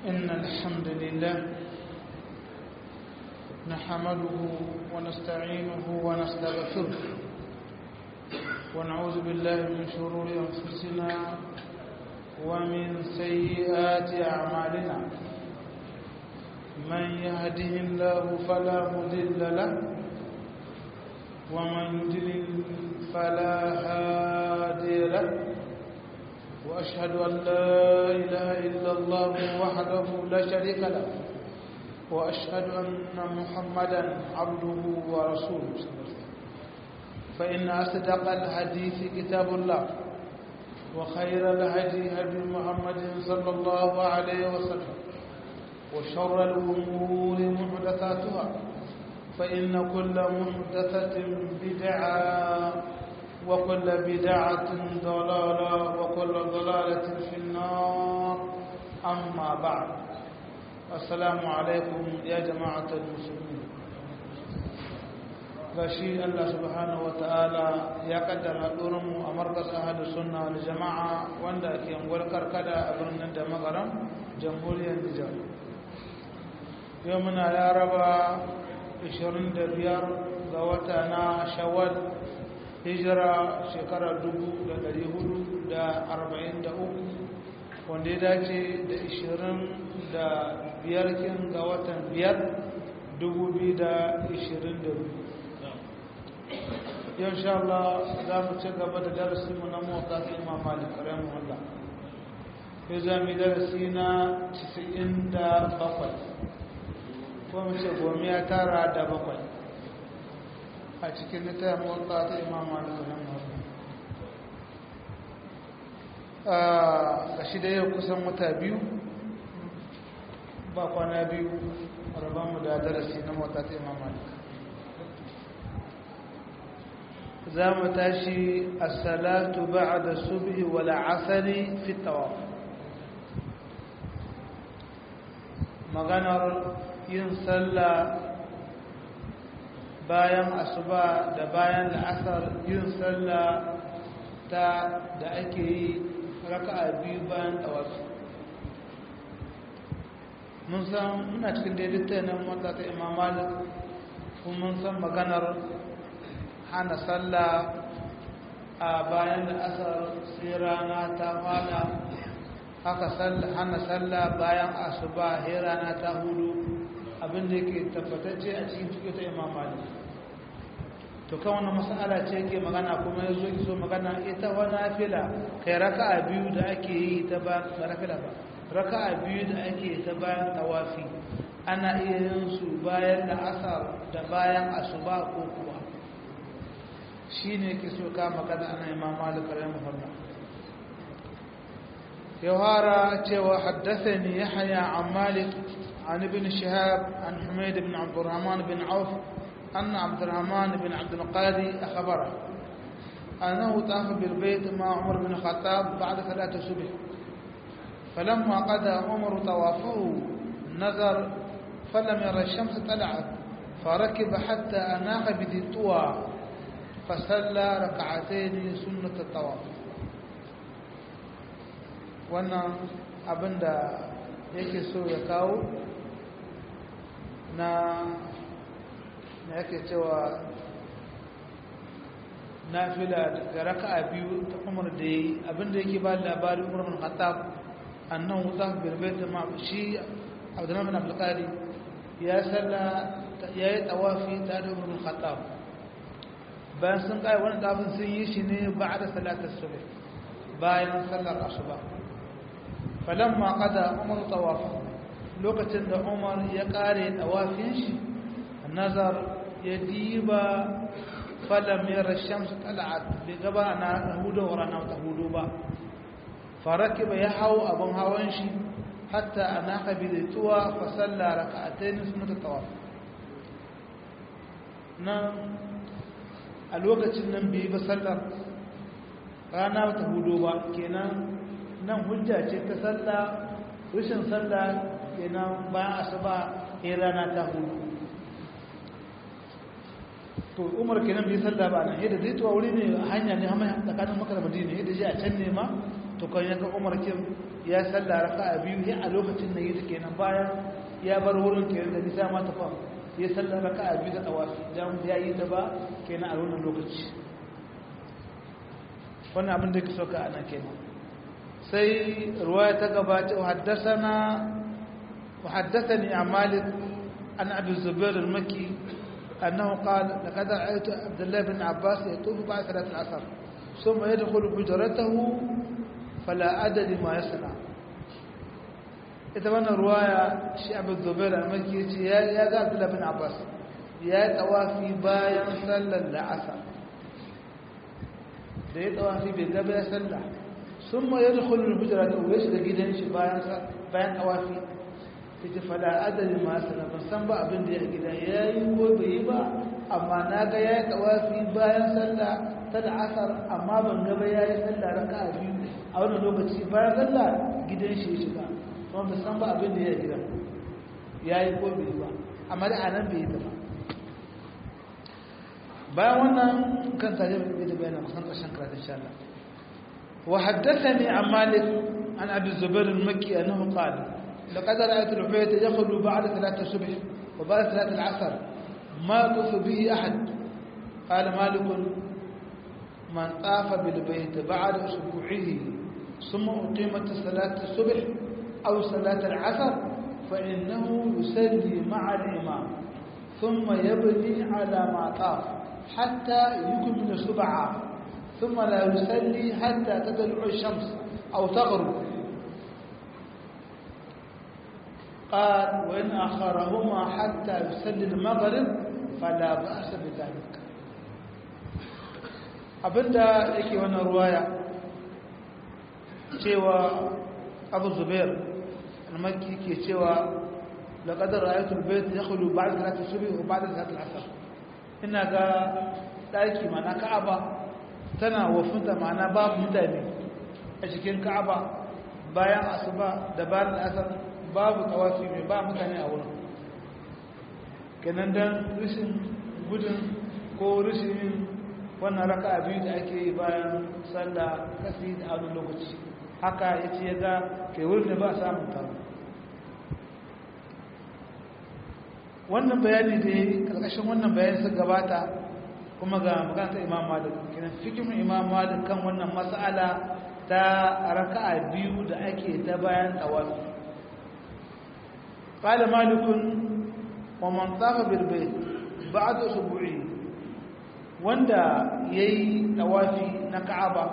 إن الحمد لله نحمده ونستعينه ونستغفره ونعوذ بالله من شرور أنفسنا ومن سيئات أعمالنا من يهده الله فلا مضل له ومن يضلل فلا هادي له وأشهد أن لا إله إلا الله وحده لا شريك له وأشهد أن محمدا عبده ورسوله فإن أصدق الحديث كتاب الله وخير الهدي هدي محمد صلى الله عليه وسلم وشر الأمور محدثاتها فإن كل محدثة بدعة وكل بدعة ضلالة وكل ضلالة في النار أما بعد السلام عليكم يا جماعة المسلمين gashi Allah subhanahu wataala ya kaddara mu a markas ahlus sunna wal jamaa wanda ke angwar karkada a birnin da magaram jamhuriyar Nijar yau muna laraba 25 ga wata na Shawwal hijira shekara 1443 wanda ya dace da 25 kin ga watan 5 2022 yau insha Allah za mu ci gaba da darasinmu na Muwatta Imam Malik rahimahullah sai za mu darasi na 97 ko mu ce gomiya tara da bakwai a cikin littafin Muwatta Imam Malik rahimahullah ga shi da yau kusan wata biyu ba kwana biyu rabanmu da darasi na Muwatta Imam Malik za mu tashi as-salatu ba'da subhi wal 'asri fi tawaf maganar yin sallah bayan asuba da bayan la'asar yin sallah da ake yi raka'a biyu bayan tawafi mun san muna cikin daidaita nan wata ta Imam Malik kuma mun san maganar hana sallah a bayan la'asar sai rana ta fada haka hana sallah bayan asuba sai rana ta hudu abinda yake tabbatacce a cikin cikin ta Imam Malik to kan wannan mas'ala ce yake magana kuma yazo ki so magana ita wa nafila kai raka'a biyu da ake yi ta ba nafila ba raka'a biyu da ake ta bayan tawafi ana iya yin su bayan la'asar da bayan asuba ko kuwa shine yake so ka magana ana Imam Malik rahimahullah يوهارا تيوى حدثني يحيى عن مالك عن ابن شهاب عن حميد بن عبد الرحمن بن عوف أن عبد الرحمن بن عبد القادي أخبره أنه طاف بالبيت مع عمر بن الخطاب بعد صلاة الصبح فلما قضى عمر طوافه نظر فلم يرى الشمس طلعت فركب حتى أناق بذي طوى فصلى ركعتين سنة الطواف wannan abinda yake so ya kawo na yake cewa nafila da raka'a biyu ta Umar da yi abinda yake ba labarin Umar bin Khattab annahu zaf bil bayt ma shi Abdurrahman bin Abdul Qadi ya salla yayi tawafi ta da Umar bin Khattab bayan sun kai wannan tafin sun yi shi ne ba'da salatul subh bayan sallar asuba falamma qada Umar tawafa lokacin da Umar ya kare tawafin shi nazar ya diba falam yara shams tal'at bi gaba na hudu wa rana ta hudu ba farakiba ya hawo abun hawan shi hatta anaka bi tuwa fa salla rak'atayn sunnat tawaf nan a lokacin nan bai ba sallar rana ta hudu ba kenan nan hujja ce ta sallah rushin sallah kenan bayan asuba sai rana ta hudu to Umar kenan bai sallah ba nan yadda zai tuwa wuri ne hanya ne amma tsakanin Makka da Madina yadda ji a can ne ma to kan yaga Umar kin ya salla raka'a biyu ya a lokacin da yake kenan bayan ya bar wurin kenan da nisa ma tafa ya salla raka'a biyu da tawafi dan ya yi ta ba kenan a wannan lokaci wannan abin da yake soka ana kenan sai ruwaya ta gabata وحدثني عن مالك عن أبي الزبير المكي أنه قال لقد رأيت عبد الله بن عباس يطوف بعد صلاة العصر ثم يدخل حجرته فلا أدري ما يصنع. إذا وانا رواية شيء أبي الزبير المكي يا عبد الله بن عباس يا توافي باين صلى العصر يا توافي بقبل صلى ثم يدخل الحجرة ويشد جدا باين توافي take fada adalin masana ban san ba abin da ya gida yayi ko bai yi ba amma naga yayi tawafi bayan sallah ta asar amma ban ga ba yayi sallah raka'a biyu a wannan lokaci bayan sallah gidan shi ya shiga kuma ban san ba abin da ya gida yayi ko bai yi ba amma da anan bai yi ta ba bayan wannan kan tare da bayanan kusan karshen karatu insha Allah wa haddathani an Malik an Abi Zubair al-Makki annahu qala لقد رأيت العبيد يخلو بعد صلاة الصبح وبعد صلاة العصر ما يطوف به أحد. قال مالك من طاف بالبيت بعد أسبوعه ثم أقيمت صلاة الصبح أو صلاة العصر فإنه يصلي مع الإمام ثم يبني على ما طاف حتى يكمل سبعة ثم لا يصلي حتى تطلع الشمس أو تغرب. قال وإن أخرهما حتى يصلي المغرب فلا بأس بذلك. abinda yake wannan ruwaya cewa Abu Zubair al-Makki ke cewa laqad ra'aytu al-bayt yakhlu ba'da salati subh wa ba'da salati al-'asr. Ina ga daki mana Ka'aba tana wafinta mana babu mutane a cikin Ka'aba bayan asuba da bayan asar babu tawafi mai ba mutane a wurin kenan dan rishin gudun ko rishin wannan raka'a biyu da ake yi bayan sallah kasi da wani lokaci haka yace ya ga kai wurin da ba samun taro. wannan bayani da karkashin wannan bayani sun gabata kuma ga magana Imam Malik kenan fikin Imam Malik kan wannan mas'ala ta raka'a biyu da ake ta bayan tawafi. قال مالك ومن طاف بالبيت بعد اسبوعين wanda yayi tawafi na Ka'aba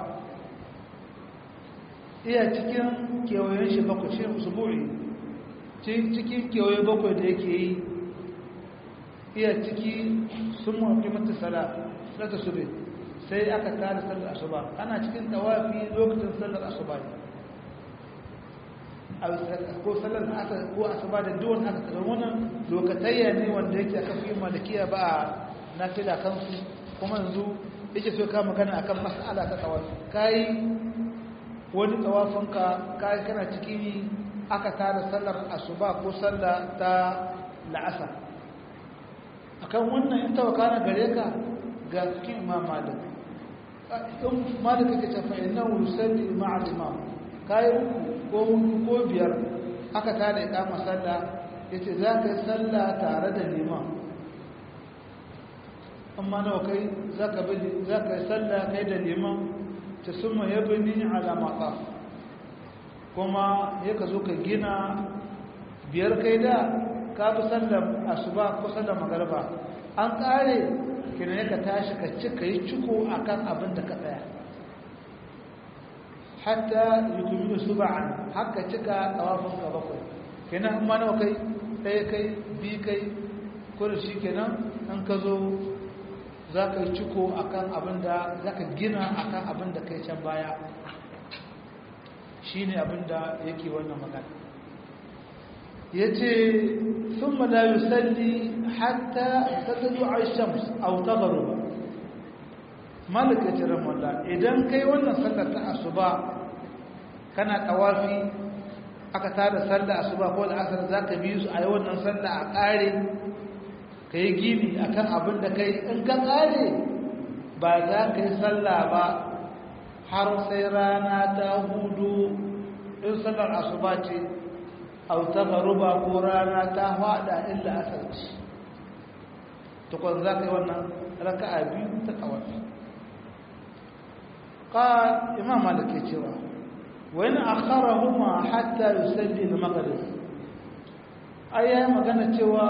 iya cikin kewayen shi bakwai shi usbu'i cikin kewaye bakwai da yake yi iya ciki sun mafi mata salata subhi sai aka tara sallar asuba ana cikin tawafi lokacin sallar asuba ko sallar asar ko asuba da duwan aka tsara wannan lokatayya ne wanda yake aka fi malikiya ba na fila kansu kuma yanzu yake so ka magana akan mas'ala ta tawafi kai wani tawafinka kai kana cikin aka tara sallar asuba ko sallar ta la'asar akan wannan in tawakana gare ka ga cikin Imam Malik in Malik yake cewa innahu yusalli ma'a al-imam kai ko biyar aka tada iqama sallah yace za ka yi sallah tare da liman amma nawa kai za ka yi sallah kai da liman ta summa yabni ala maqaf kuma ya ka zo ka gina biyar kai da ka bi sallar asuba ko sallar magariba an kare kina ya ka tashi ka cika yi ciko akan abin da ka tsaya hatta yukumilu sub'an haka cika tawafin ka bakwai kenan amma nawa kai ɗaya kai bi kai ko da shi kenan an ka zo za ka yi ciko akan abin da za ka gina akan abin da kai can baya shi ne abin da yake wannan magana ya ce sun ma la yusalli hatta ta tsajo a shams a wuta garo malaka ce ramalla idan kai wannan sallar ta asuba kana tawafi aka tada sallar asuba ko al'asar za ka biyu su a yi wannan sallar a ƙare ka yi gini a kan abin da kai in ka ƙare ba za ka yi sallah ba har sai rana ta hudu in sallar asuba ce au ta garuba ko rana ta hada illa asar ce tukwan za ka yi wannan raka'a biyu ta tawafi قال إمام مالك يتوى وإن أخرهما حتى يسلي المغرب أيام كانت تتوى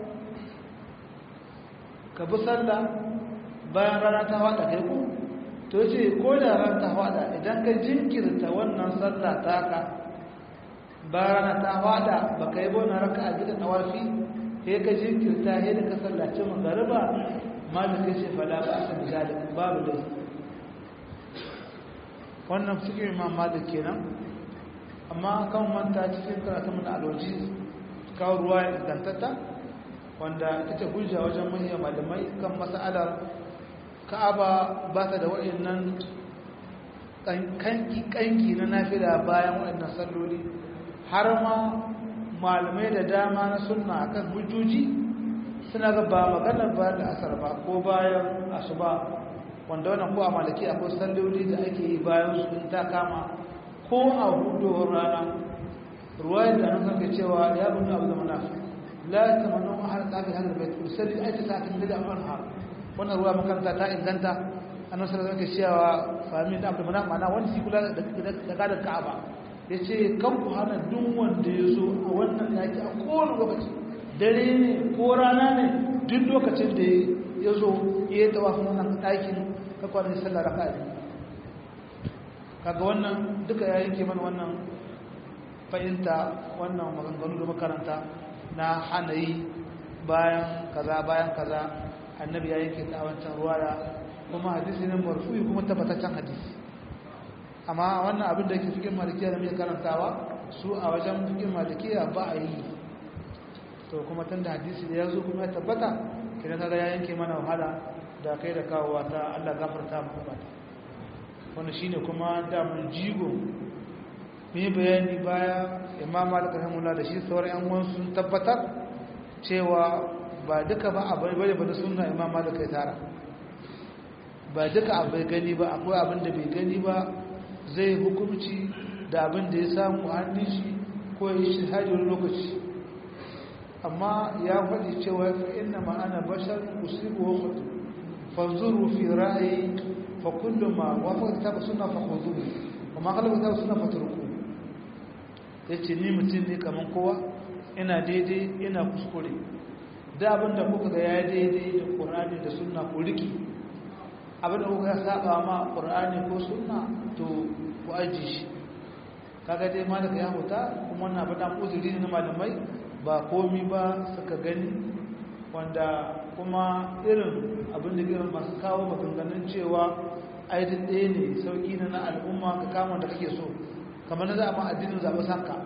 كبصلة bayan rana ta hada kai ko to ce ko da rana ta hada idan ka jinkirta wannan sallah taka bayan rana ta hada baka yi bona raka'a da tawafi sai ka jinkirta sai da ka sallaci magariba malaka ce fala ba san zalik babu dai wannan cikin imam malik kenan amma kan manta cikin karatun mun aloji kawo ruwa dantata wanda ita hujja wajen manyan malamai kan mas'alar Ka'aba ba ta da waɗannan kanki na nafila bayan waɗannan salloli har ma malamai da dama na sunna akan hujjoji suna ga ba maganar bayan da asar ba ko bayan asuba wanda wannan ko a malaki akwai salloli da ake yi bayan su in ta kama ko a hudowar rana ruwayar da nan kanka cewa ya bin abu da munafi la tamannu ahad qabi hadal bayt usalli ayta sa'atin bida anha wannan ruwa makaranta ta inganta annabi sallallahu alaihi wasallam cewa fami da abu da munafi mana wanda shi kula da gadar Ka'aba yace kan ku hana duk wanda yazo a wannan daki a kowane lokaci dare ne ko rana ne duk lokacin da yazo yayi tawafin wannan dakin ka kwanin sallar raka'a kaga wannan duka ya yanke mana wannan fahimta wannan maganganu da makaranta na hanayi bayan kaza annabi ya yanke ta wancan ruwaya kuma hadisi ne marfu'i kuma tabbataccen hadisi amma wannan abin da yake cikin malikiya da muke karantawa su a wajen cikin malikiya ba a yi to kuma tunda hadisi da yazo kuma ya tabbata kidan kaga ya yanke mana wahala da kai da kawowa ta Allah gafarta muku ba wannan shine kuma da mun jigo mai bayani baya Imam Malik rahimahullah da shi sauran yan uwan sun tabbatar cewa ba duka ba abai bane ba da sunna Imam Malik ya tara ba duka abai gani ba akwai abin da bai gani ba zai hukunci da abin da ya samu hannun shi ko ya shi hajjar lokaci amma ya faɗi cewa inna ma ana bashar usibu wa khutu fanzuru fi ra'ayi fa kullu ma wafaqa kitab sunna fa khudhuhu wa ma khalafa kitab sunna fatruku yace ni mutum ne kaman kowa ina daidai ina kuskure da abinda kuka ga yayi daidai da Qur'ani da sunna ku riki abinda kuka saba ma Qur'ani ko sunna to ku aji shi kaga dai malaka ya huta kuma wannan abin da uzuri ne na malamai ba komi ba suka gani wanda kuma irin abin da irin masu kawo maganganun cewa aidin ɗaya ne sauƙi na al'umma ka kama da kake so kamar na za a ma addinin zaɓe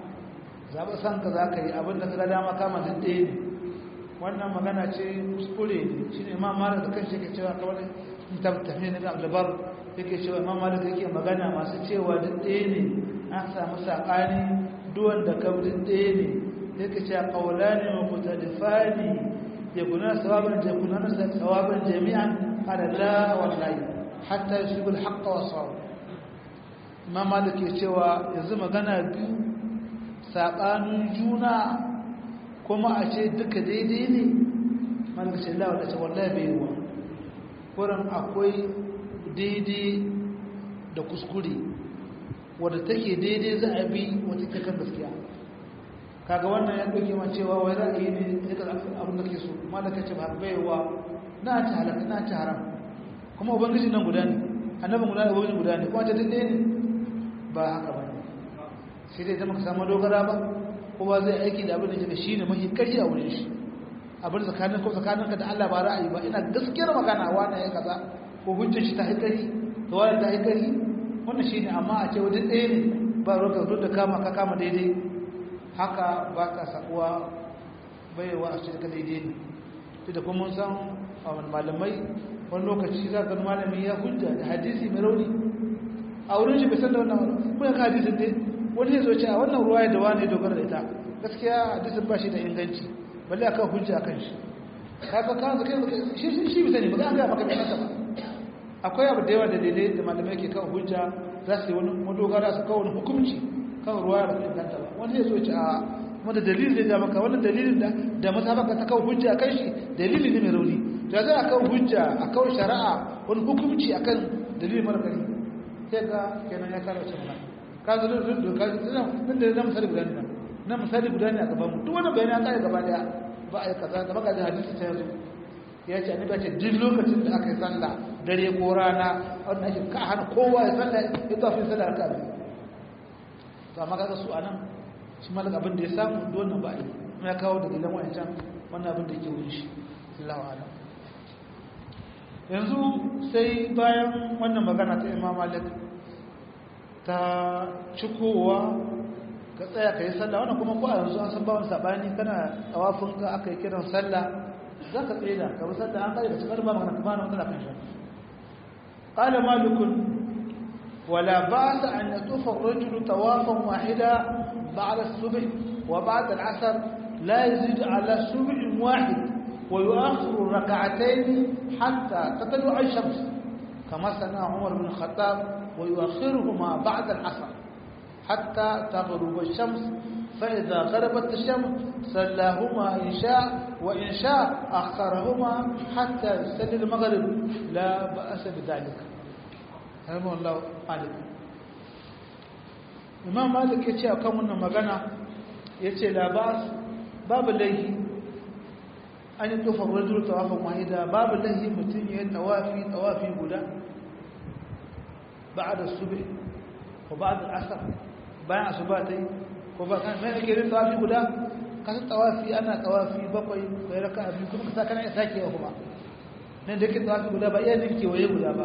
sanka za ka yi abin da ka ga dama kama da ɗaya ne wannan magana ce kuskure ne shi ne imam malik da kan shi ke cewa kamar tafi ne da abdubar yake cewa imam malik yake magana masu cewa duk ɗaya ne an samu saɓani duwan da kam duk ɗaya ne yake cewa ƙaulani wa mutalifani ya kuna sawaban jami'an ala la wallahi hatta yusibu al-haqqa wa sawab imam malik ke cewa yanzu magana biyu saɓanin juna kuma a ce duka daidai ne malik ce la wallahi wallahi bai yi wa kuran akwai daidai da kuskure wadda take daidai za a bi wata take kan gaskiya kaga wannan ya dauke ma cewa wai ra'ayi ne daga abin da ke so malaka ce ba baiwa na ta halaka na ta haram kuma ubangiji nan guda ne annabi guda ne ubangiji guda ne kuma ta daidai ne ba haka ba sai dai zama ka samu dogara ba kowa zai aiki da abin da yake shine mafi kari a wurin shi abin tsakaninka da Allah ba ra'ayi ba ina gaskiyar magana wani ya kaza ko hujjar shi ta haikari da wani ta haikari wannan shine amma a ce wajen ɗaya ne ba roka duk da ka kama daidai haka ba ka sakuwa baiwa a cikin daidai ne duk da kuma mun san malamai wani lokaci za ka malami ya hujja da hadisi mai rauni a wurin shi bai san da wannan kuma ka hadisin dai wani ya zo ce a wannan ruwa da wani dogara da ita gaskiya hadisin ba shi da inganci balle akan hujja akan shi kaga kan zaka shi bisa ne ba an ga maka bai ba akwai abu da yawa da dalilai da malamai ke kawo hujja za su yi wani madogara su kawo wani hukunci kan ruwa da inganta ba wani zai so ce a kuma da dalilin da ya maka wannan dalilin da masabaka ta kawo hujja a kan shi dalili ne mai rauni da za a kawo hujja a kawo shari'a wani hukunci a kan dalilin mara kari sai ga kenan ya kara ce mana ka zo da doka nan da na misali guda ne na misali guda ne a gaban mu duk wani bayani an kare gaba daya ba a yi kaza da baka da hadisi ta yanzu ya ce annabi ya ce duk lokacin da aka yi sallah dare ko rana wannan ake ka hana kowa ya sallah ya tafi sallah ka bi to amma kaga su anan shi malaka abin da ya samu wannan ba yi kuma ya kawo dalilan wancan wannan abin da yake wurin shi Allahu a'lam yanzu sai bayan wannan magana ta Imam Malik ta cikowa ka tsaya ka yi sallah wannan kuma ko a yanzu an san ba wani sabani kana tawafin ka aka yi kiran sallah za ka tsaye da ka bi sallah an kai da cikar ba magana kuma na wannan kan shi qala malikun ولا بأس أن يطوف الرجل طوافا واحدا بعد الصبح وبعد العصر لا يزيد على سبع واحد ويؤخر ركعتين حتى تطلع الشمس كما صنع عمر بن الخطاب ويؤخرهما بعد العصر حتى تغرب الشمس فإذا غربت الشمس صلاهما إن شاء وإن شاء أخرهما حتى يصلي المغرب لا بأس بذلك. رحمه الله مالك. Imam Malik yace akan wannan magana yace la bas babu lahi an yi tufa rajul tawafan wahida babu lahi mutun yayin tawafi guda ba'da subh wa ba'da al-asr bayan asubatai ko ba kan mai kirin tawafi guda kan tawafi ana tawafi bakwai kai raka'a biyu kuma ka kana sake wa kuma nan da ke tawafi guda ba iya ninke waye guda ba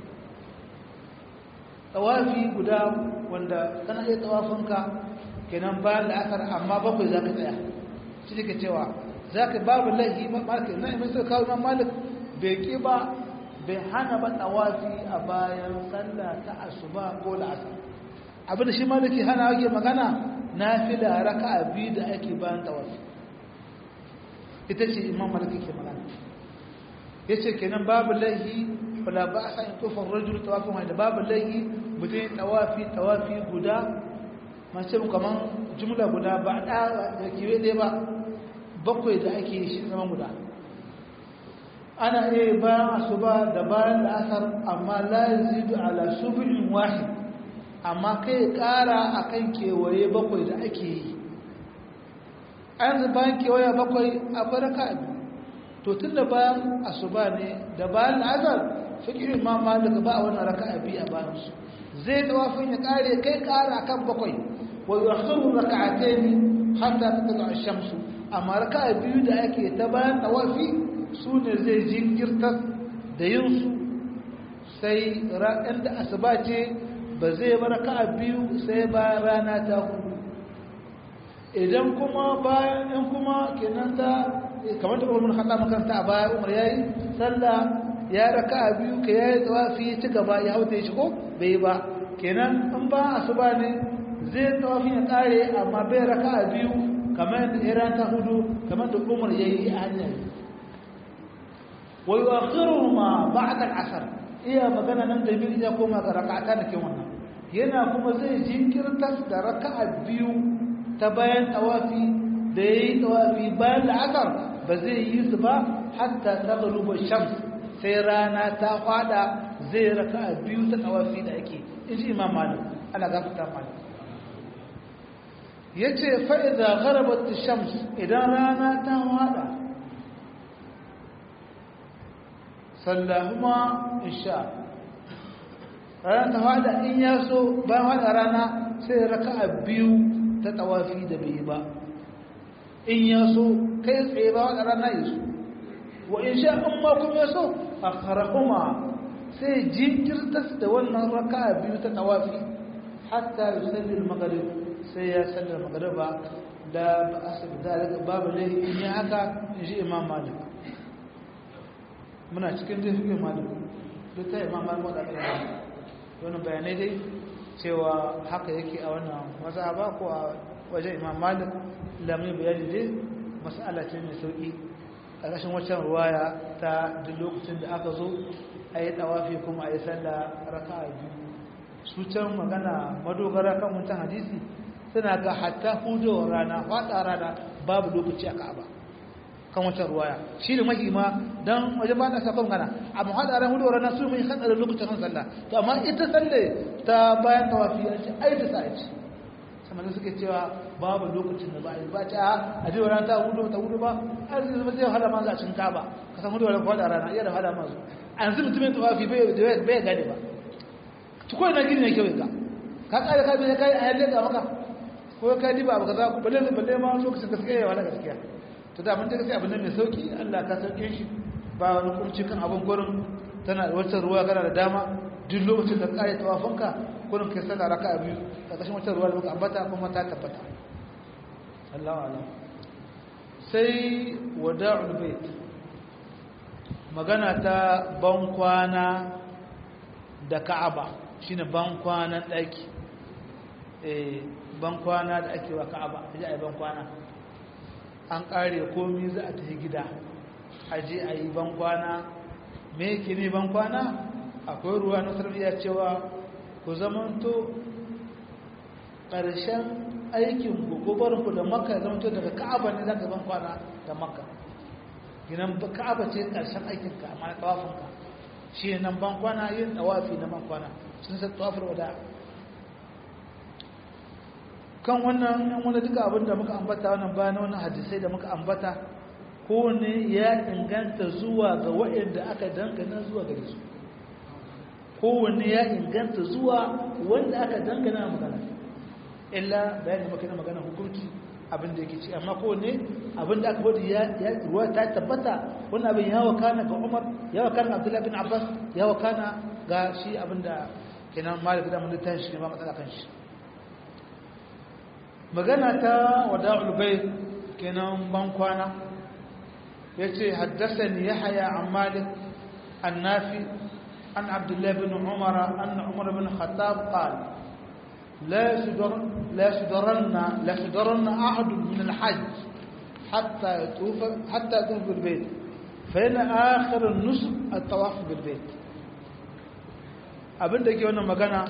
tawafi guda wanda kana iya tawafinka kenan bayan la'asar amma bakwai za ka tsaya shi ne ke cewa za ka babu lahi malik na imin sai kawo imam malik bai ƙi ba bai hana ba tawafi a bayan sallah ta asuba ko la'asar abinda shi maliki hana ake magana na fi da raka'a biyu da ake bayan tawafi ita ce imam maliki ke magana ya ce kenan babu lahi wala ba a sa'in tofar rajul tawafin wanda babu lahi mutum tawafi guda mace kamar jumla guda ba da kiwe ɗaya ba bakwai da ake shi zama guda ana iya bayan asuba da bayan la'asar amma la yazidu ala subu'in wahid amma kai ƙara akan kewaye bakwai da ake yi an bayan kewaye bakwai akwai raka'a to tun da bayan asuba ne da bayan la'asar fikirin ma malika ba a wannan raka'a biyu a bayan su zai tawafin ya kare kai kara akan bakwai wa yuakhiru rak'atayn hatta tatlu ash-shamsu amma raka'a biyu da ake ta bayan tawafi sune zai jinkirta da yin su sai ran da asuba ce ba zai bar raka'a biyu sai bayan rana ta hudu idan kuma bayan in kuma kenan ta kamar da Umar bin Khattab makanta a baya Umar yayi sallah ya raka'a biyu ka yayi tawafi ci gaba ya hauta shi ko bai ba kenan in ba asuba ne zai tawafi ya kare amma bai raka'a biyu kamar da iran ta hudu kamar da Umar yayi a hanyar wa yu'akhiruhuma ba'da al-'asr iya magana nan da biyu ya koma ga raka'ata da ke wannan yana kuma zai jinkirta da raka'a biyu ta bayan tawafi da yayi tawafi bayan al-'asr ba zai yi su ba hatta taghruba shams sai rana ta fada zai raka'a biyu ta tawafi da ake inji Imam Malik Allah gafarta Malik yace fa idza gharabat ash-shams idan rana ta fada sallahuma isha rana ta fada in yaso bayan fada rana sai raka'a biyu ta tawafi da bai ba in yaso kai tsaye ba fada rana yaso wa in sha amma kuma yaso akharahuma sai jinkirtas da wannan raka'a biyu ta tawafi hatta yusalli al-maghrib sai ya salli al-maghriba da ba'asab dalika babu lahi in ya haka inji Imam Malik muna cikin dafin Malik duk ta Imam Malik da kana wannan bayanai dai cewa haka yake a wannan mazhaba ko a wajen Imam Malik lamun bayani dai mas'ala ce mai sauki ƙarshen waccan ruwaya ta duk lokacin da aka zo a yi tawafi kuma a yi sallah raka'a biyu su can magana madogara kan wancan hadisi suna ga hatta hudowar rana fada rana babu lokaci a Ka'aba kan wancan ruwaya shi ne mahima dan wajen ba na sakon gana amma fada ran hudowar rana su mai hadar lokacin sallah to amma ita sallah ta bayan tawafi an ce ai da sa'i sama da suke cewa babu lokacin da ba ta a jiwa rana ta hudu ba har zai zai hala ma za a cin Ka'aba ka san hudowar fada rana iya da hala ma su an zai mutumin tawafi bai gane ba tukoi na gini ne kyau ka kare ka bai kai a yalle ga maka ko ka diba abu kaza ku balle ma lokacin gaskiya wala gaskiya to da mun ta gaskiya abin nan mai sauki Allah ka sauke shi ba wani kurci kan abin gurin tana da wata ruwa kana da dama duk lokacin da kare tawafinka gurin kai sallah raka'a biyu ka kashin wata ruwa da muka ambata kuma ta tabbata Allahu a'lam sai wada'ul bait magana ta ban kwana da Ka'aba shine ban kwanan daki ban kwana da ake wa Ka'aba aje ayi ban kwana an kare komai za a tafi gida aje ayi ban kwana me yake ne ban kwana akwai ruwa na sarbiya cewa ku zamanto ƙarshen aikin gogobarin ku da Makka zamanto daga Ka'aba ne zaka ban kwana da Makka ginan Ka'aba ce ƙarshen aikin ka amma tawafin ka shi nan ban kwana yin tawafi na ban kwana sun san tawafin wada kan wannan yan wani duka abin da muka ambata wannan bayan wannan hadisai da muka ambata kowane ya inganta zuwa ga waɗanda aka dangana zuwa gare su kowane ya inganta zuwa wanda aka dangana magana illa bayan da muka yi magana hukunci abin da yake ci amma kowane abin da aka wadi ya ruwa ta tabbata wannan abin ya wakana ga Umar ya wakana Abdullah bin Abbas ya wakana ga shi abin da kenan Malik da mun tashi shi ne ba matsala kan shi magana ta wada'ul bayt kenan ban kwana yace haddathani Yahya an Malik an-Nafi an Abdullah bin Umar anna Umar bin Khattab qala لا يصدرن أحد من الحج حتى يطوف بالبيت فإن آخر النسك الطواف بالبيت abin da ke wannan magana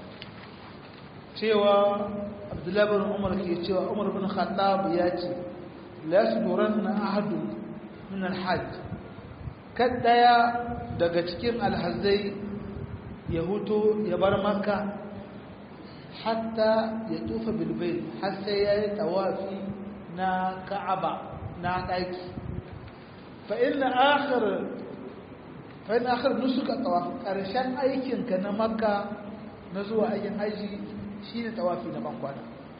cewa Abdullahi bin Umar ke cewa Umar bin Khattab ya ce la yasduranna ahadu min al-hajj kadaya daga cikin alhazai ya huto ya bar Makka hatta ya tufa bilbai har sai ya yi tawafi na Ka'aba na ɗaki fa inna akhir nusuka tawaf ƙarshen aikinka na Makka na zuwa aikin haji shine tawafi na bankwana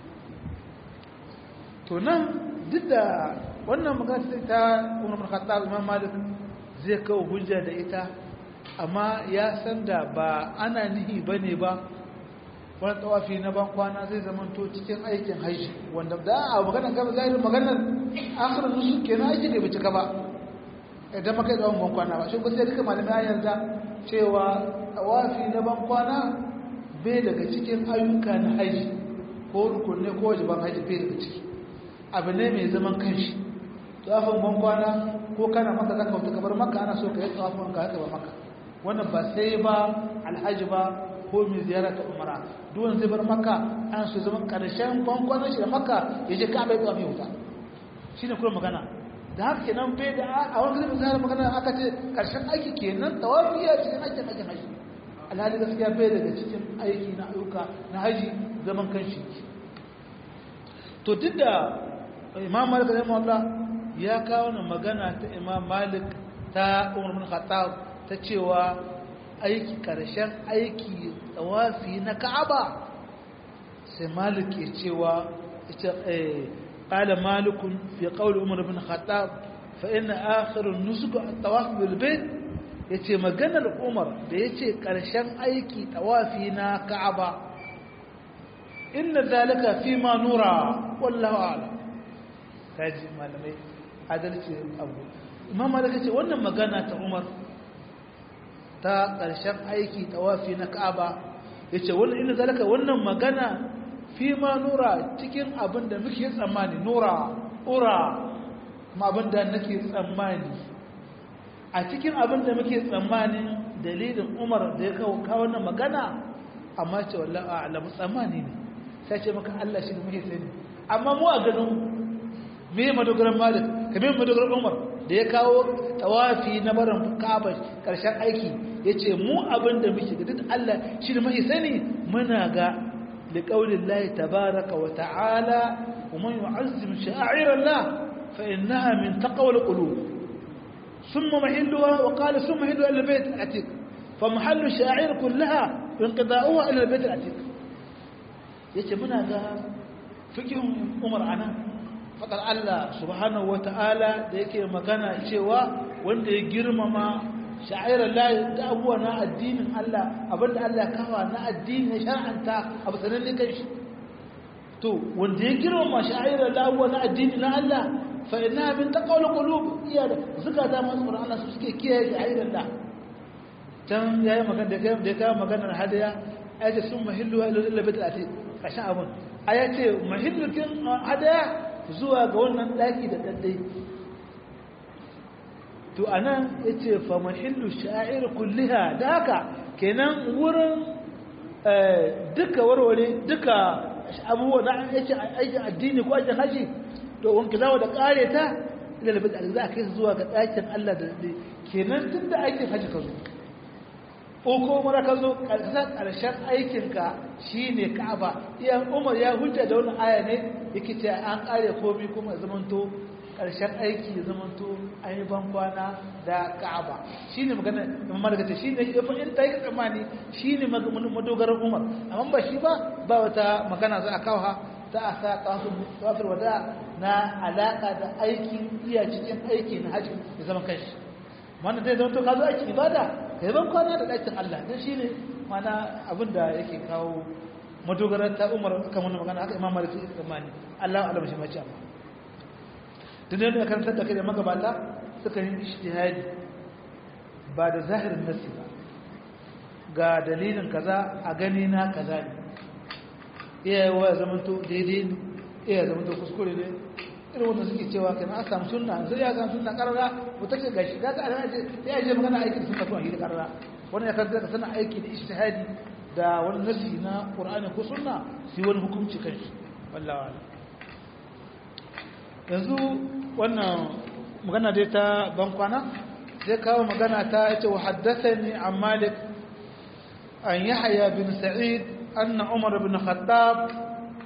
to nan duk da wannan magana ta Umar bin Khattab Imam Malik zai kawo hujja da ita amma ya san da ba ana nihi bane ba wani tawafi na ban kwana zai zamanto cikin aikin haishi wanda da a maganar gaba zahirin maganar akhirin nusu kenan aiki da bici ba idan maka yi tsawon ban kwana ba shi ba sai duka malamai yarda cewa tawafi na ban kwana bai daga cikin ayyuka na haishi ko rukunne ko wajiban haishi bai daga ciki abu ne mai zaman kanshi tawafin ban kwana ko kana maka zaka wuta kabar maka ana so ka yi tawafin ka haka ba maka wannan ba sai ba alhaji ba ko mai ziyara ta umara duwan zai bar maka an su zama karshen kwankwanon shi da maka ya je ka'aba ya zuwa mai wuta shi ne kuma magana da haka kenan bai da a wani zai zahara magana aka ce karshen aiki kenan tawafi ya cikin aikin haji alhali gaskiya bai daga cikin aiki na ayyuka na haji zaman kanshi to duk da imam malik rahimahullah ya kawo na magana ta imam malik ta umar bin khattab ta cewa aiki karshen aiki tawafi na Ka'aba sai Malik ke cewa qala Malik fi qawl Umar ibn Khattab fa inna akhir an-nusuk at-tawaf bil bayt yace maganar Umar da yace karshen aiki tawafi na Ka'aba inna zalika fi ma nura wallahu a'lam kaji malamai adalci abu Imam Malik ce wannan magana ta Umar ta ƙarshen aiki tawafi na Ka'aba yace wannan inda zalika wannan magana fi ma nura cikin abin da muke tsammani nura kuma abin da nake tsammani a cikin abin da muke tsammani dalilin Umar da ya kawo wannan magana amma ce wallahi a'lamu tsammani ne sai ce maka Allah shi ne muke sani amma mu a ganin me madogaran Malik kamar madogaran Umar da ya kawo tawafi na barin Ka'aba karshen aiki yace mu abin da muke ga duk Allah shi ne muke sani muna ga liqaulillahi tabaaraka wa ta'ala wa man yu'azzim sha'airallah fa innaha min taqwal qulub thumma mahilluha wa qala thumma mahilluha ila bayt al-atiq fa mahallu sha'air kullaha inqida'uha ila bayt al-atiq yace muna ga fikihun Umar anan fadar Allah subhanahu wata'ala da yake magana cewa wanda ya girmama sha'irar layi da abuwa na addinin Allah abinda Allah kawa na addini ya shar'anta abu sanan ne kai to wanda ya girmama sha'irar layi na addini na Allah fa inna min taqawul qulub iya da zakata masu Qur'ani su suke kiyaye sha'irar la can yayi magana da kai maganar hadaya ayace sun mahillu ila bait al-atiq kashin abun ayace mahillukin hadaya zuwa ga wannan daki da daddai to anan yace fa mahillu sha'ir kulliha da haka kenan wurin duka warware duka abubuwa da yace aikin addini ko aikin haji to wanka zawo da kare ta ila bait al-atiq za kai zuwa ga dakin Allah da daddai kenan tunda aikin haji ka zo ko mara ka zo ƙarshen aikinka shi ne ka'aba iya Umar ya hujja da wani aya ne yake ce an ƙare komi kuma zamanto ƙarshen aiki zamanto an yi bankwana da ka'aba shi ne magana da margata shi ne yafin in ta yi tsammani shi ne madogarar Umar amma ba shi ba wata magana za a kawo ta a sa kafin wada na alaƙa da aikin iya cikin aiki na hajji da zaman kanshi wanda zai zama to ka zo aiki ibada ka yi ban kwana da ɗakin Allah don shi ne mana abinda yake kawo madogarar ta Umar kan wani magana haka Imam Malik ya tsammani Allah alam shi mace amma tun da karantar da kai da magabata suka yi ijtihadi ba da zahirin nasi ba ga dalilin kaza a gani na kaza ne iya yawa ya zamanto daidai ne iya ya zamanto kuskure ne irin wanda suke cewa kana a samu sunna sai ya samu sunna karara ko take gashi da ka ya je magana aiki da sunna to a karara wannan ya kaddara sana aiki da ijtihadi da wani nasi na Qur'ani ko sunna sai wani hukunci kanshi wallahi yanzu wannan magana dai ta bankwana zai kawo magana ta yace wa haddathani an Malik an Yahya bin Sa'id anna Umar ibn Khattab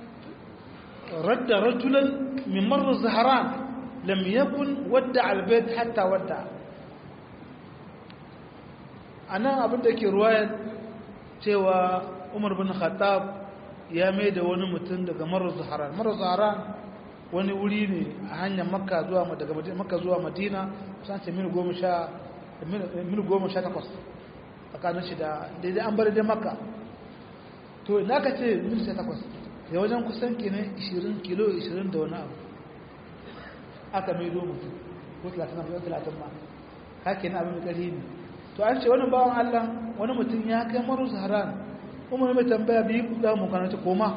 رد رجلا من مر الزهران لم يكن ودع البيت حتى ودع أنا أبدا كي رواية cewa Umar bin Khattab ya mai da wani mutum daga Marru Zaharan. Marru Zaharan wani wuri ne a hanyar Makka zuwa daga Makka zuwa Madina kusan ce mil 18 tsakanin shi da daidai an bar da Makka. To ina ka ce mil 18 sai wajen kusan kenan 20 kilo 20 da wani abu aka mai do mutum ko 30 ma ka kenan abin ƙarfi ne. To an ce wani bawan Allah wani mutum ya kai Marru Zaharan Umar mai tambaya biyu da mu kana ta koma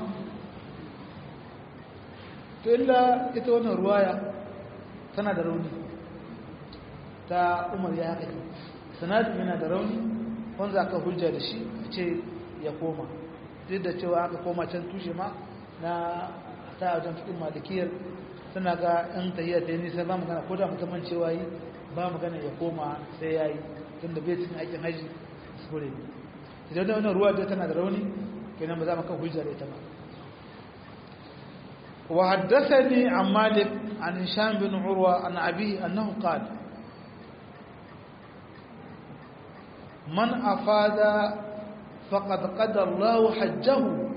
to illa ita wannan ruwaya tana da rauni ta Umar ya kai sanadin yana da rauni wanda aka hujja da shi ce ya koma duk da cewa aka koma can tushe ma na ta wajen cikin malikiyar suna ga in tahiyya ta yi nisa ba magana ko da musamman cewa yi ba magana ya koma sai ya yi tun da bai cikin aikin haji sure ne idan da wannan ruwa da tana da rauni kenan ba za mu kan hujja da ita ba wa haddathani an Malik an Hisham bin Urwa an abi annahu qala man afada faqad qada Allahu hajjahu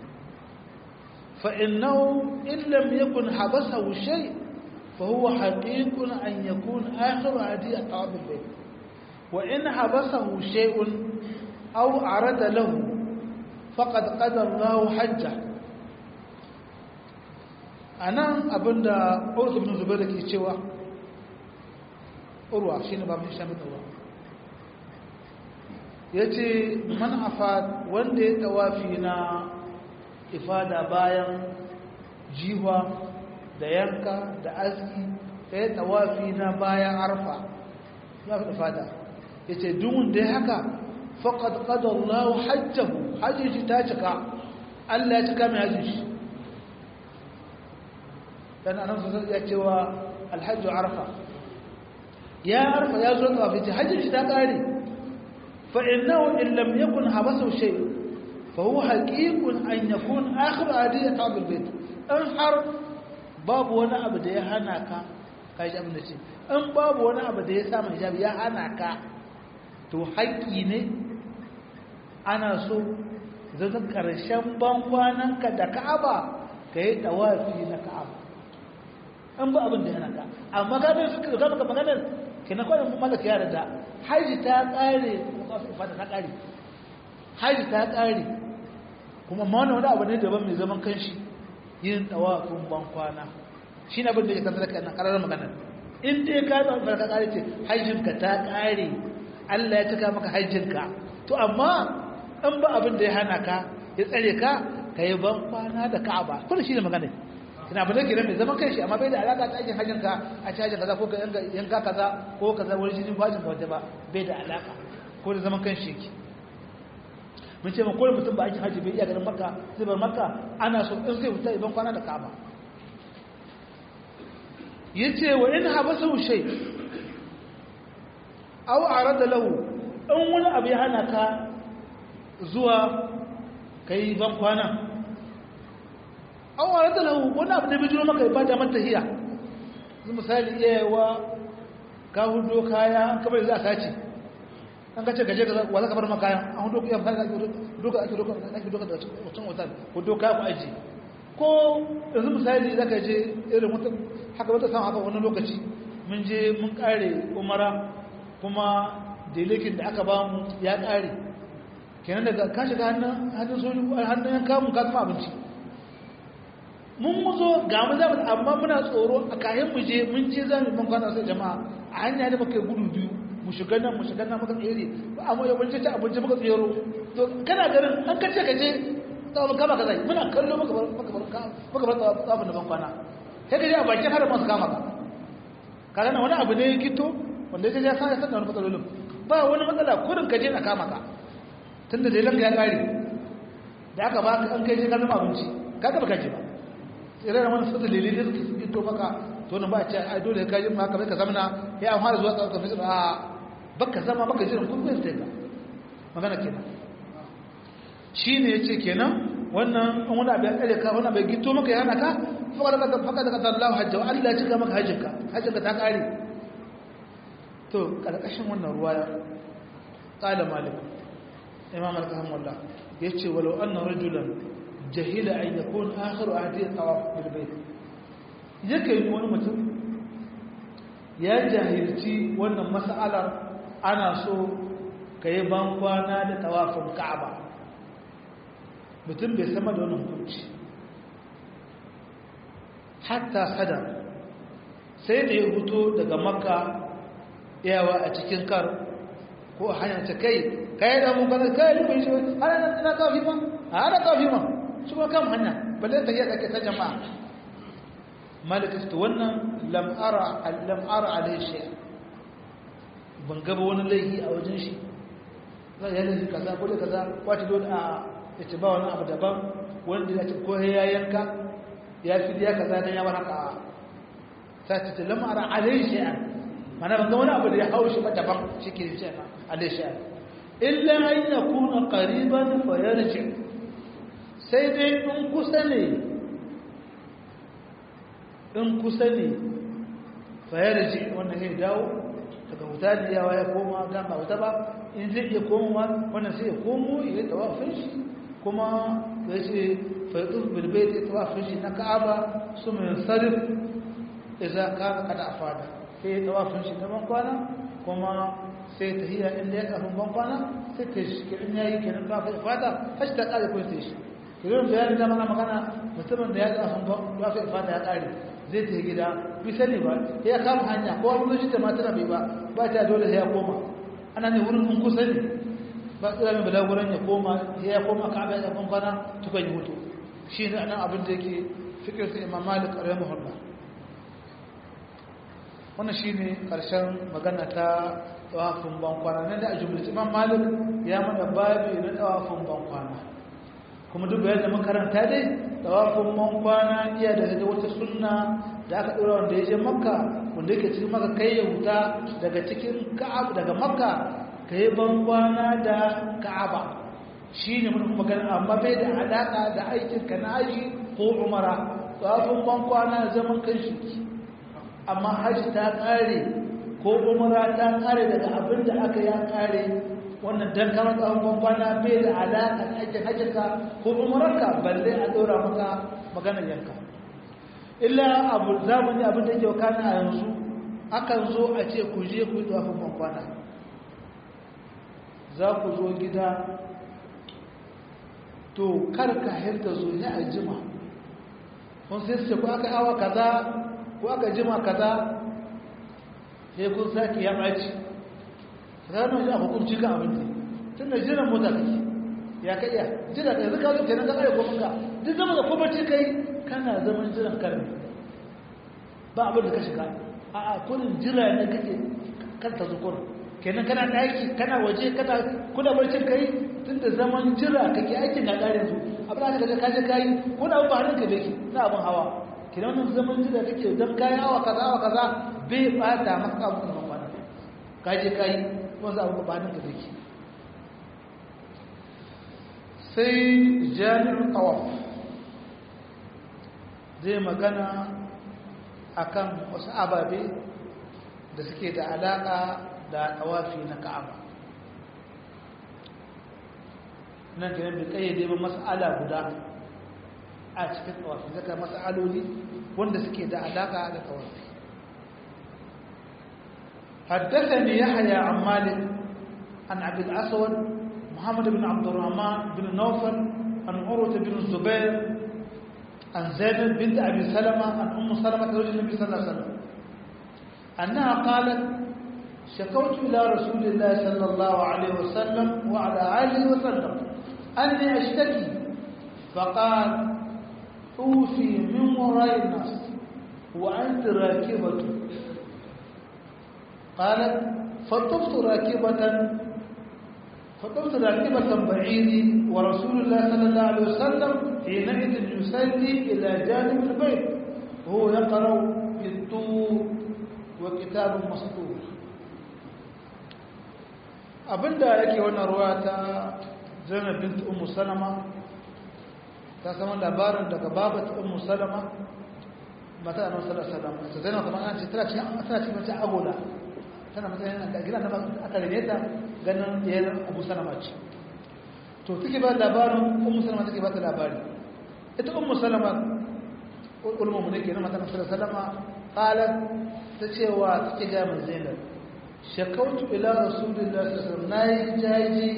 فإنه إن لم يكن حبسه شيء فهو حقيق أن يكون آخر عدي أطعام البيت وإن حبسه شيء أو عرض له فقد قدر الله حجه أنا أبدا أرث بن زبير كي تشوى أروى شين باب هشام بن أروى يأتي من أفاد وندي توافينا ifada bayan jiwa da yanka da aski sai tawafi na bayan arfa ya fi ifada yace duk wanda ya haka faqad qada Allahu hajjahu hajji ta cika Allah ya cika mai hajji dan annabi sallallahu ya cewa alhajj arafa ya arafa ya zo tawafi hajji ta kare fa innahu in lam yakun habasu shay fa huwa haqiqun an yakun akhir adiyat bil bayt an har babu wani abu da ya hana ka kai abin da ce an babu wani abu da ya sa mai hijabi ya hana ka to haƙi ne ana so zan karshen bankwananka da Ka'aba kai tawafi na Ka'aba an ba abin da yana ka amma ka bai suka zama ka maganar kina kwanan malaka ya da haji ta kare fata ta kare haji ta kare kuma ma wani abu ne daban mai zaman kanshi yin tawafin ban kwana shi ne abin da ya kasar ka na karar maganar in dai ka ba ka kare ce hajjinka ta kare Allah ya cika maka hajjinka to amma an ba abin da ya hana ka ya tsare ka ka yi ban kwana da Ka'aba kuma shi ne maganar ina ba zai mai zaman kai shi amma bai da alaka ta aikin hajjinka a ci hajjin kaza ko yanka kaza ko kaza wani jini ko hajjin ka ba bai da alaka ko da zaman kan shi yake mun ce ma kowane mutum ba aikin hajji bai iya ganin Makka zai bar Makka ana so in zai fita iban kwana da Ka'aba yace wa in habasu shay aw arada lahu in wani abu ya hana ka zuwa kai ban kwana an wara da lahu wani abu da bijiro maka ba da mata hiya zai misali iyayewa ka hudo kaya kamar za ka ce an kace gaje ka wala ka bar maka kayan an hudo ya fara doka da wancan hotel hudo kaya ku aji ko yanzu misali zaka je irin wata haka wata san haka wani lokaci mun je mun kare umara kuma delekin da aka ba mu ya kare kenan daga ka shiga hannun soji hannun yan kamun ka zama abinci mun muzo ga mu zamu amma muna tsoro a kayan mu je mun je zamu ban kwana sai jama'a a hanya da muka gudu biyu mu shiga nan muka tsere amma ya bunce ta abinci muka tsero to kana garin an kace kaje tsawon kama ka zai muna kallo muka bar tsawon da ban kwana sai kaje a bakin har masu kama ka kaga na wani abu ne kito wanda ya sa ya san da wani matsalolin ba wani matsala kurin kaje na kama ka tunda dai lanka ya kare da aka ba an kai je ka zama abinci kaga baka ji ba tsere da wani sata lele da suke to maka to nan ba a ce ai dole ka yi maka ka zamana ya an fara zuwa tsawon kafin a baka zama baka jiran kun sai ka magana kenan shine yace kenan wannan an wani abin kare ka wani abin gito maka yana ka faka daga Allah hajja wa Allah ya cika maka hajjinka ta kare to karkashin wannan ruwaya qala malik imam al-rahimahullah yace walau anna rajulan jahila an yakun akhiru ahdi tawaf bil bayt yake yi wani mutum ya jahilci wannan mas'alar ana so kai ban kwana da tawafin Ka'aba mutum bai sama da wannan hukunci hatta sada sai da ya fito daga Makka yawa a cikin kar ko a hanyar ta kai da mun kana kai ne shi ana na kafi ma ana kafi ma shi kuma kan hanya balle ta yi ake ta jama'a malikatu wannan lam ara alai shay ban gaba wani laifi a wajen shi zai yi laifi kaza ko da kaza wato dole a yace ba wani abu daban wanda ya ce ko ya yanka ya fi ya kaza dan ya bar haka sai ta lam ara alai shay mana ban ga wani abu da ya haushi ba daban shi ke ce alai shay illa an yakuna qariban fa yarji sai dai in kusa ne fa yarji wannan sai dawo daga wuta da yawa ya koma dan ba wuta ba in zai iya koma wannan sai ya komo ya tawafin shi kuma yace fa yatu bil bayt tawafin shi na Ka'aba suma yansarif idza kana kada afada sai tawafin shi na ban kwana kuma sai tahiyya inda ya kafin ban kwana sai ta shi kirin yayi kenan ba fa fada fashi ta kare ko sai shi kirin bayani da mana magana mutumin da ya kafin ba fa fada ya kare zai ta gida bi sani ba ya kama hanya ko wani shi da mata bai ba ta dole sai ya koma ana ne wurin kun kusa ne ba tsira mai balaguran ya koma ya koma Ka'aba ya ban kwana tukan yi hutu shi ne anan abin da yake fikir sai Imam Malik rahimahullah wannan shine karshen magana ta tawafin bankwana nan da a jumlace Imam Malik ya mana babi na tawafin bankwana kuma duk bayan da makaranta dai tawafin bankwana iya daga wata sunna da aka dora wanda ya je Makka wanda yake cikin Makka kai ya huta daga cikin Ka'aba daga Makka kai bankwana da Ka'aba shine mun magana amma bai da alaka da aikin ka na haji ko umara tawafin bankwana zaman kanshi amma haji ta kare ko umara ta kare daga abin da aka ya kare wannan dan kamar tsawon kwana bai da alaƙa aikin hajjinka ko umararka balle a ɗora maka maganar yanka illa abu zamani abin da ke wakana a yanzu akan zo a ce ku je ku yi tsawon kwana za ku zo gida to karka hirta zo ne a jima kun sai su ce ko aka awa kaza ko aka jima kaza sai kun sake ya ɓaci ranar shi a hukunci kan abinci tun da jiran mota kake ya kai ya jira ka yanzu ka zo kenan ka kare kofinka duk zama da kofarci kai kana zaman jiran karni ba abin da ka shiga a kunin jira ne kake kan ta zukur kenan kana ɗaki kana waje kana kuna barcin kai tun da zaman jira kake aikin na ƙarin su abin da kaje kaje kayi wani abu ba hannun ka bai na abin hawa kenan wannan zaman jira kake don kayan awa kaza bai bata maka abin da kwana kaje kayi wanzu abu gabanin da zai sai jami'in tawaf zai magana akan wasu ababe da suke da alaka da tawafi na ka'aba nan kenan bai kayyade ba mas'ala guda a cikin tawafi zaka mas'aloli wanda suke da alaka da tawafi حدثني يحيى عن مالك عن عبد الأسود محمد بن عبد الرحمن بن نوفل عن عروة بن الزبير عن زينب بنت أبي سلمة عن أم سلمة زوج النبي صلى الله عليه وسلم أنها قالت شكوت إلى رسول الله صلى الله عليه وسلم وعلى آله وسلم أني أشتكي فقال أوفي من وراء الناس وأنت راكبة قالت فطفت راكبة بعيري ورسول الله صلى الله عليه وسلم حينئذ يصلي إلى جانب البيت وهو يقرأ بالطور وكتاب مسطور abinda yake wannan ruwa ta Zainab bint Ummu Salama ta samu labarin daga babat Ummu Salama mata Annabi sallallahu alaihi wasallam ta Zainab kuma an ce tana cikin mace agola tana matsayin da gina da aka rene ta ganin yayin Ummu Salama ce to take ba labarin Ummu Salama take ba ta labari ita Ummu Salama ulama mun ke na mata Annabi sallallahu alaihi wasallam qalat ta cewa take ga mun Zainab shakautu ila rasulillahi sallallahu alaihi wasallam nayi jaji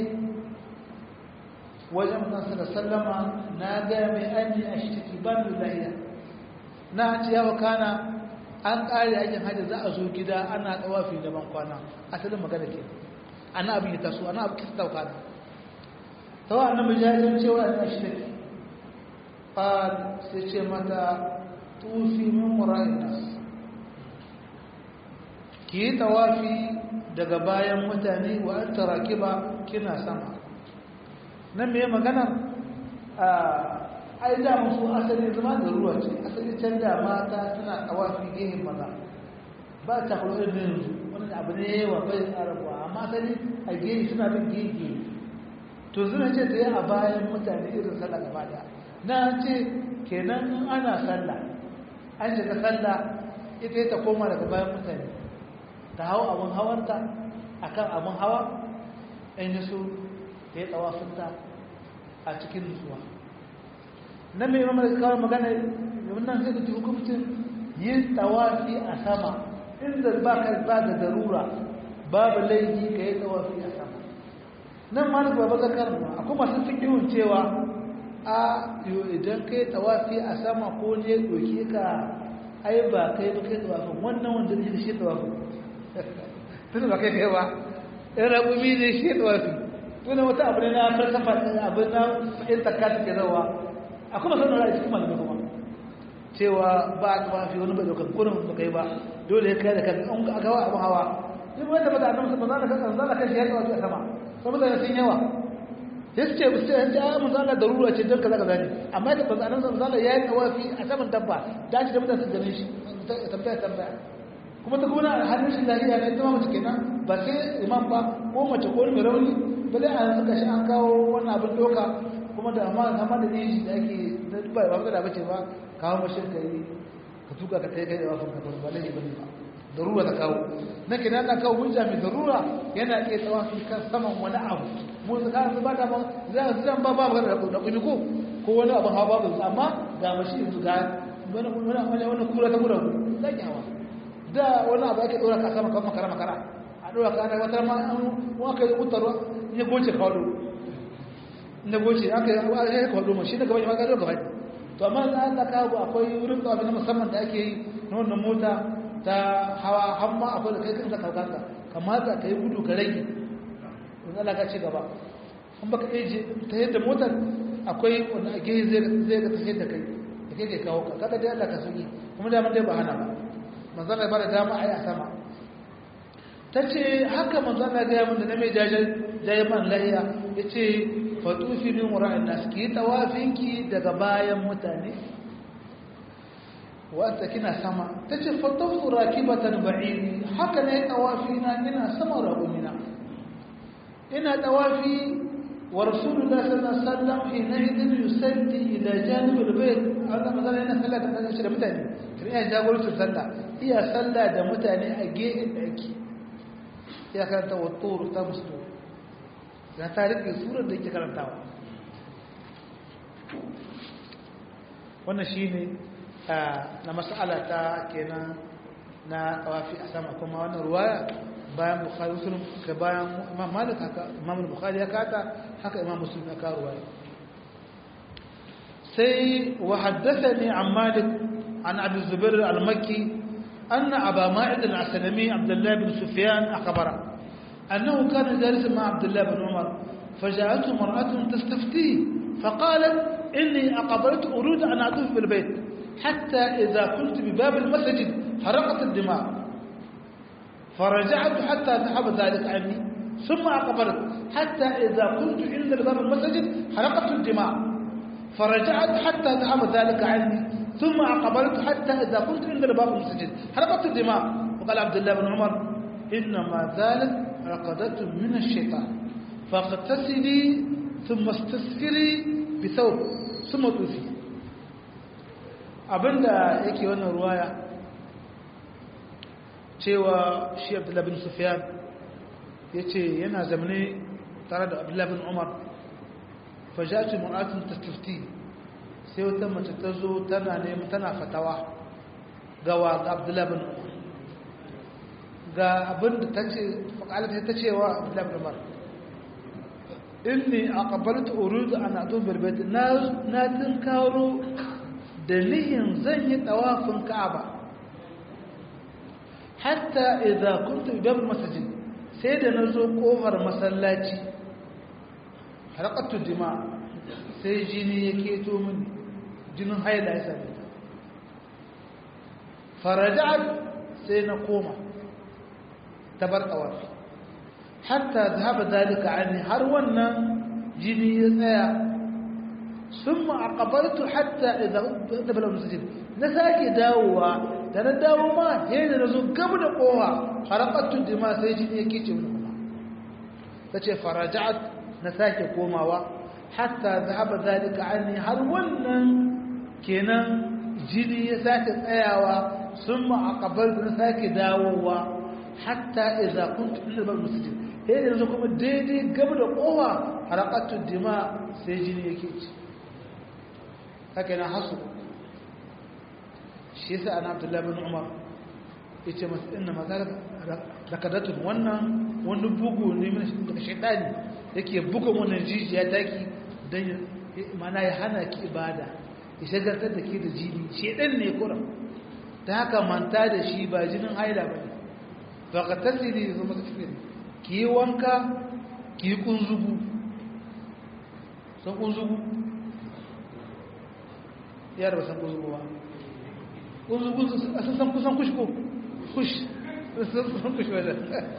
wajen Annabi sallallahu alaihi wasallam na ga mai anni ashtaki ban lillahi na ce yawa kana an kare aikin hajji za a zo gida ana tawafi da ban kwana asalin magana ke ana abin ta so ana abin ta tauka tawa annabi jajin cewa ana ashtaki qal sai ce mata tufi min mura'in nas ki tawafi daga bayan mutane wa an tarakiba kina sama nan me magana ai da musu asali zama da ruwa ce asali can da mata suna tawafi gehen maza ba ta kullu da yanzu wannan abu ne wa bai arabuwa amma asali a gehe suna bin gehe to zuna ce ta yi a bayan mutane irin sallah gaba daya na ce kenan ana sallah an shiga sallah ita ta koma daga bayan mutane ta hau abin hawanta a kan abin hawa in yi su ta yi tsawafinta a cikin nutsuwa nan mai mamar kawai magana wannan zai da hukumcin yin tsawafi a sama inda ba da darura babu laifi ka yi tsawafi a sama nan ma da babu zakar ma akwai masu fikihun cewa a idan ka yi tsawafi a sama ko ne doke ka ai ba kai ba kai tsawafin wannan wanda ne shi tsawafin tun ba kai ba in rabumi ne shi tsawafi tunan wata abu ne na falsafa abin na fahimtar kata ke zawa a kuma sanar da cikin malamai kuma cewa ba a tsawafi wani bai daukar kurin ba kai ba dole ya kai da kan an gawa abin hawa in wanda ba da annabi ba za ka kashi ya tawafi a sama saboda sun yawa sai su ce ba sai ya mun zalla darura ce dan kaza kaza ne amma da ba annabi zalla ya yi tawafi a saman dabba da shi da mutane su ganin shi tambaya kuma ta kuma hannun shi lafiya ne ita ma mace kenan ba sai imam ba ko mace ko mai rauni ba dai an suka shi an kawo wannan abin doka kuma da amma da ne shi da ake ba da bace ba kawo mashin kai ka tuka ka kai da wafin ka ba lalle bane ba darura ta kawo na kina ka kawo hujja mai darura yana iya tawafi kan saman wani abu mu zaka su ba da ba zan ba da kuni ko wani abu hawa ba amma ga mashi yanzu ga wani kura ta kura zaki hawa da wani abu ake dora ka sama kan makara a dora ka ana wata ma an waka yi utarwa ya goce kawo na goce aka yi kawo ma shi da gaba ma ka zo gaba to amma za ta kawo akwai wurin tsawafi na musamman da ake yi na wannan mota ta hawa hamma akwai da kai kanka kaukanka kamata ka yi gudu ka rage in Allah ka ci gaba an baka eje ta yadda motar akwai wanda ake zai ga ta yadda kai da kai kawo ka kada dai Allah ka sauki kuma da mun dai ba hana ba manzon Allah ba da dama ayi a sama tace haka manzon Allah ga mun da na mai jaje man lahiya yace fatufi min wara'in nas ki tawafinki daga bayan mutane wanda kina sama tace fatufu rakibatan ba'iri haka ne tawafina ina sama rabumina ina tawafi wa rasulullahi sallallahu alaihi wasallam hina idin yusalli ila janib albayt Allah mazalla yana sallah da shi da mutane kiriya jagorancin sallah iya sallah da mutane a gefen daki ya karanta wa tur ta mustu da tarihi surar da yake karantawa wannan shine na mas'ala ta kenan na tawafi a sama kuma wannan ruwaya bayan bukhari muslim ka bayan imam malik haka imam bukhari ya kata haka imam muslim ya kawo ruwaya sai wa haddathani an malik an abi zubair al-makki anna aba ma'id al-aslami abdullah bin sufyan akhbara أنه كان جالسا مع عبد الله بن عمر فجاءته امرأة تستفتيه فقالت إني أقبلت أريد أن أطوف بالبيت حتى إذا كنت بباب المسجد حرقت الدماء فرجعت حتى ذهب ذلك عني ثم أقبلت حتى إذا كنت عند باب المسجد حرقت الدماء فرجعت حتى ذهب ذلك عني ثم أقبلت حتى إذا كنت عند باب المسجد حرقت الدماء وقال عبد الله بن عمر إنما ذلك رقدة من الشيطان فاغتسلي ثم استسفري بثوب ثم توفي abinda yake wannan ruwaya cewa shi Abdullah bin Sufyan yace yana zamane tare da Abdullah bin Umar fajatu mar'atun tastafti sai wata mace ta zo tana fatawa ga Abdullah bin Umar ga abin da ta ce faƙalata ta cewa abdullahi bin umar inni aqbaltu uridu an atuf bil bayt na tinkaro da nihin zan yi tawafin ka'aba hatta idza kuntu bi masjid sai da nazo kofar masallaci haraqatu dima sai jini yake to min jinin haila ya same ta faraja'at sai na koma tabar tawafi hatta zahaba dalika anni har wannan jini ya tsaya summa aqbaltu hatta idza dabala masjid na sake dawowa da na dawo ma sai da nazo gaba da kowa haraqatu dima sai jini yake ce mun kuma tace faraja'at na sake komawa hatta zahaba dalika anni har wannan kenan jini ya sake tsayawa summa aqbaltu na sake dawowa hatta idza kuntu inda bab masjid sai yanzu kuma daidai gaba da kowa haraqatu dima sai jini yake ci haka na hasu shi yasa ana Abdullah bin Umar yace masa inna mazalaka rakadatu wannan wani bugu ne min daga shaytani yake buga wannan jijiya daki dan mana ya hana ki ibada ya shagaltar da ke da jini shedan ne kura ta haka manta da shi ba jinin haila bane faqatasili zuma tasfiri ki wanka ki kunzugu san kunzugu yar ba san kunzugu ba kunzugu san kusan kushko kush sun kushi wajen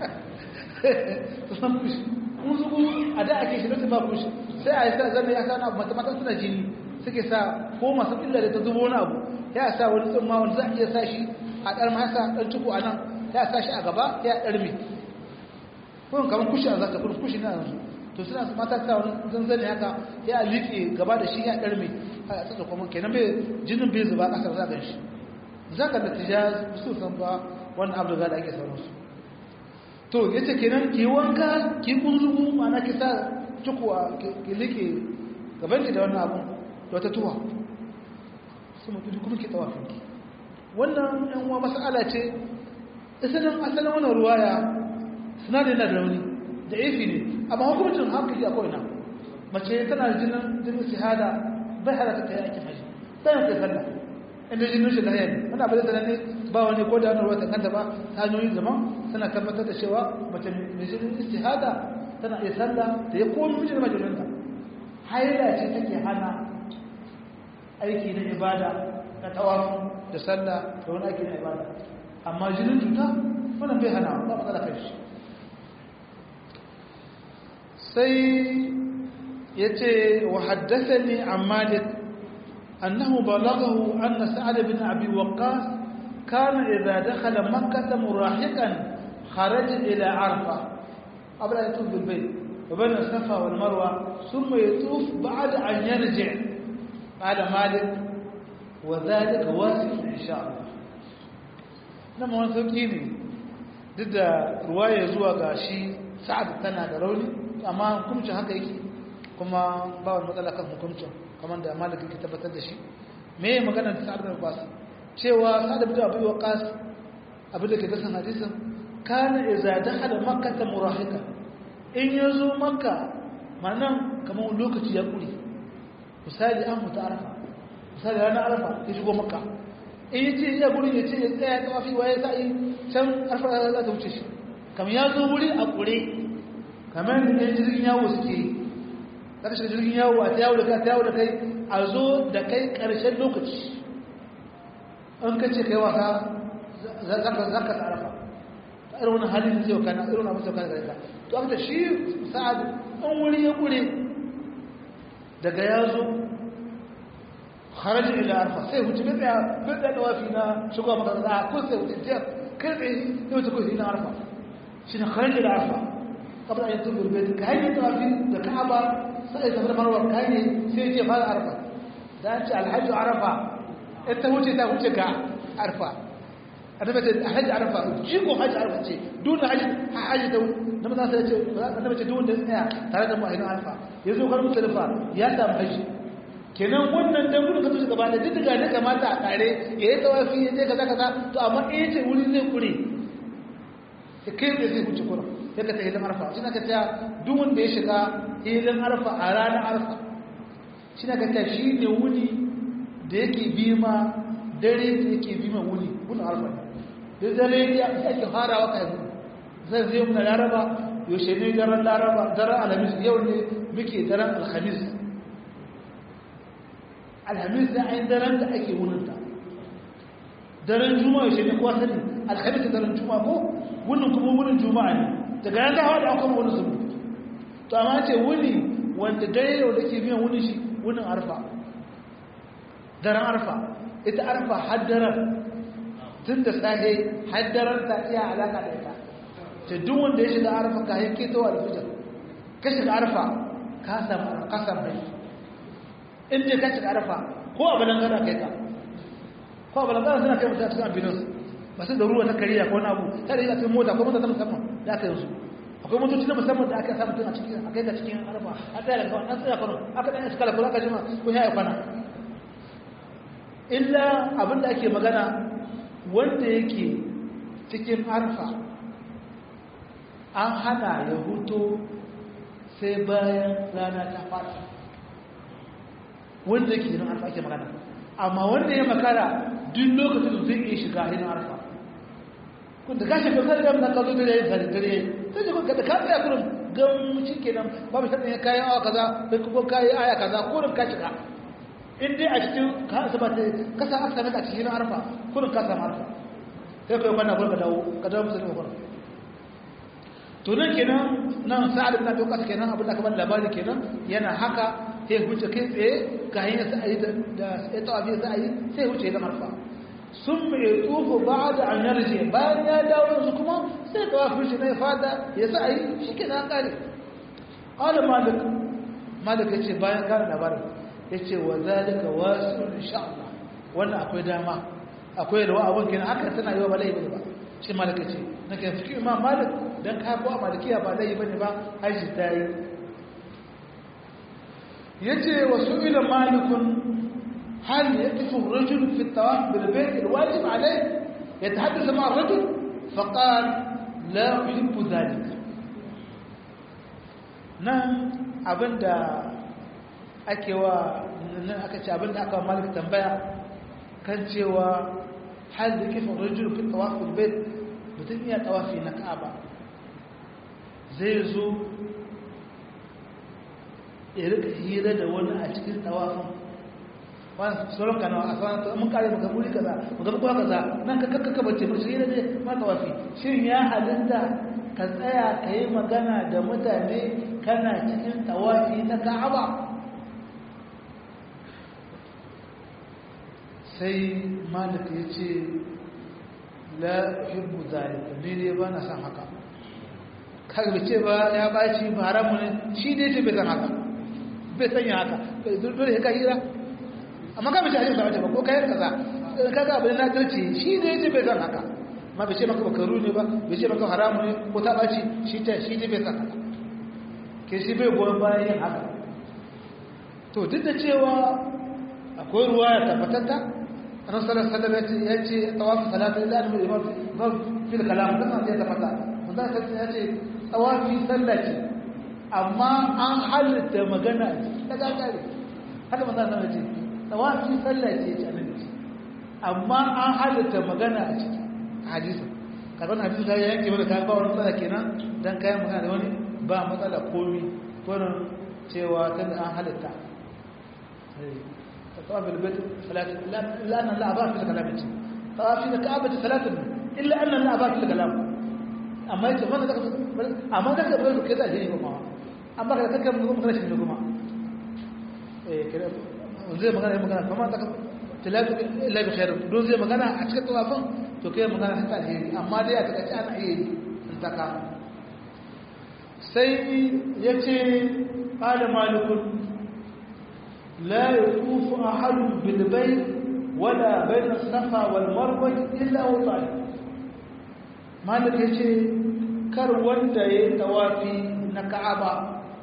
sun kushi kun zuku a da ake shi lokacin ba kushi sai a yi sa zane ya sa na abu matamatan suna jini suke sa ko masu illa da ta zubo wani abu ya sa wani tsumma wani za a iya sa shi a ɗar masa ɗan tuku a nan ya sa shi a gaba ya ɗarmi kun kamar kushi a zaka kun kushi na yanzu to suna mata sa wani zanzane haka ya liƙe gaba da shi ya ɗarmi a tsaka kuma kenan bai jinin bai zuba ƙasar za ka shi za ka da tijaz su san ba wannan abu da ake sauransu to yace kenan ki wanka ki kunzugu mana ki sa tukuwa ki liƙe gaban ki da wannan abu da wata tuwa su mutu kuma ki tawafin ki wannan ɗan uwa mas'ala ce asalin wannan ruwaya sinadari na da rauni da ifi ne amma hukuncin hankali akwai na mace tana da jinin shahada bai halaka ta yi aikin haji ɗayan ta sallah inda jinin shi lahiya ne wani abu da ta ne ba wani ko da wani ruwa ta kanta ba ta hanyoyin zaman suna tabbatar da cewa mace mai jinin shahada tana iya sallah da ya komi mijin majalinta haila ce take hana aiki na ibada na tawafu da sallah da wani aiki na ibada amma jinin cuta wannan bai hana ba matsala kai shi sai yace wa haddathani an malik annahu balaghahu anna sa'd bin abi waqqas kana idha dakhala makkah murahiqan kharaja ila arfa qabla an yatuf bil bayt wa bayna safa wal marwa thumma yatuf ba'da an yarji' qala malik wa dhalika wasi' insha Allah nan mun sauki ne duk da ruwaya zuwa ga shi sa'ad tana da rauni amma hukuncin haka yake kuma ba wani matsala kan hukuncin kamar da maliki ke tabbatar da shi me ya magana da sa'ad bin waqas cewa sa'ad bin abi waqas abin da ke da san hadisin kana idza dakhala makkah murahika in yazo makka manan kamar lokaci ya kure misali an mutu arafa misali ranar arafa ya shigo makka in yace ya guri yace ya tsaya tawafi waye sai can arafa za ta wuce shi kamar ya zo wuri a kure kamar da jirgin yawo suke zaka shiga jirgin yawo a yawo da kai a zo da kai ƙarshen lokaci an kace kai wasa zaka tsarafa irin wani halin zai kana irin abin zai kana gare ka to abin da shi sa'ad an wuri ya kure daga yazo kharaja ila arfa sai hutu bai da dawafi na shigo maka da ko sai hutu kai sai hutu ko ina arfa shi ne kharaja ila arfa قبل أن يطلب البيت كهي يطلب الكعبة سأل سفر مروة كهي سيجي فهذا عرفة ده أنت الحج عرفة أنت هوتي عرفة أنا بتي الحج عرفة جيبوا حج عرفة دون حج دون لما ناس أنا بتي دون ترى ده ما هنا عرفة يزوج كلام تلفا يا دام حج kenan wannan dan gudun ka tushe gaba da duk da kamata a tare yayi tawafi yayi kaza to amma ce wuri zai kure sai kai zai huce kura sai ka ta hilin arfa shi na ka ta duk wanda ya shiga hilin arfa a ranar arfa shi na ka ta shi ne wuni da yake bima dare da yake bima wuni arfa da dare ya ake farawa kai zai zai mun laraba yaushe ne daren laraba daren alhamis yau ne muke daren alhamis da ayin daren da ake wuninta daren juma'a yaushe ne kuwa sani alhamis daren juma'a ko wunin kuma wunin juma'a ne daga nan da hawa da akwai wani zubu to amma ce wuni wanda dare yau da ke biyan wuni shi wunin arfa daren arfa ita arfa haddarar tun da sahe haddarar ta iya alaka da ita ta duk wanda ya shiga arfa ka yanke ta wa alfijar ka shiga arfa ka samu kasar mai inda ka shiga arfa ko a balangara kai ka ko a balangara suna kai mutum a cikin ambulance ba su da ruwa ta kariya ko wani abu ta da yi a cikin mota ko mota ta musamman da aka yanzu akwai motoci na musamman da aka samu tun a cikin a kai da cikin arfa a tsaya da kawai an tsaya kwano aka ɗaya su kala kuma aka jima ko ya yi kwana illa abin da ake magana wanda yake cikin arfa an hana ya huto sai bayan rana ta fata wanda yake cikin arfa ake magana amma wanda ya makara duk lokacin zai iya shiga hinin arfa kun da gashi kan sarrafa na kazo da yayin dare sai kun da ka tsaya kurin gan shi kenan babu shaddan ya kayan awa kaza sai kuma kai aya kaza kurin ka shiga in dai a cikin ka asaba ta kasa aka sami a cikin arfa kurin ka samu arfa kai kai kwana ka dawo musulmi ka to nan kenan nan sa'ad ibn abi waqqas kenan abin da kamar labari kenan yana haka sai huce kai tsaye ga hanyar sa'ayi da sai tawafi sa'ayi sai huce da marfa sun mai tsufu ba'da an yarje bayan ya dawo su kuma sai tawafi shi ne fada ya sa'ayi shikenan kare qala malik yace bayan gane labarin yace wa zalika wasi'un insha Allah wannan akwai dama akwai rawa abun kenan haka tana yi wa balai ba shi malik yace nake fikir imam malik dan ka ko malikiya ba dai bane ba haji tayi yace wasu ila malikun hal yaqifu ar-rajul fi at-tawaf bil bayt al-wajib alayh yatahaddath ma'a ar-rajul faqal la uhibbu dhalik nan abinda ake wa nan aka ce abinda aka wa malik tambaya kan cewa hal yaqifu ar-rajul fi at-tawaf bil bayt mutum iya tawafi na Ka'aba zai zo ya rika hira da wani a cikin tawafin wani sauran kanawa a sauran mun kare maka guri kaza maka kuwa kaza nan ka kakka bace mu hira ne ma tawafi shin ya halitta ka tsaya ka yi magana da mutane kana cikin tawafi na Ka'aba sai Malik ya ce la uhibbu zalika ni ne ba na san haka kaga ce ba ya baci ba haramu ne shi dai ce bai san haka bai sanya haka dole ka hira amma ka bace hadisi ba ko kai kaza kaga abin na tarci shi dai ce bai san haka amma bai ce maka bakaru ne ba bai ce maka haramu ne ko ta baci shi dai bai san haka ke shi bai goyon bayan yin haka to duk da cewa akwai ruwa ya tabbatatta annabi sallallahu alaihi wasallam ya ce tawafu salatu illa an imam fil kalam kuma sai ta fata manzo sai ya ce tawafi sallah ce amma an halitta magana ta gagare haka manzo sai ya ce tawafi sallah ce ce annabi amma an halitta magana a ciki hadisi kaga hadisi da yake mana kai ba wani matsala kenan dan kai magana da wani ba matsala komai wannan cewa tunda an halitta طواف البيت ثلاثة إلا أن لا أباك في الكلام طواف الكعبة ثلاثة إلا أن لا أباك في الكلام أما يتفضل أما ذاك بقول كذا هي جماعة أما كذا كم نقول شيء جماعة كذا زي ما كان فما ذاك ثلاثة إلا بخير دون زي ما كان أشكال طوافهم تو كذا ما كان حتى هي أما ده أتكلم أنا هي أنت كام سيد يأتي قال مالك لا يطوف أحد بالبيت ولا بين الصفا والمروة إلا هو طالب مالك يجي كر وندا يتوافي نكعبة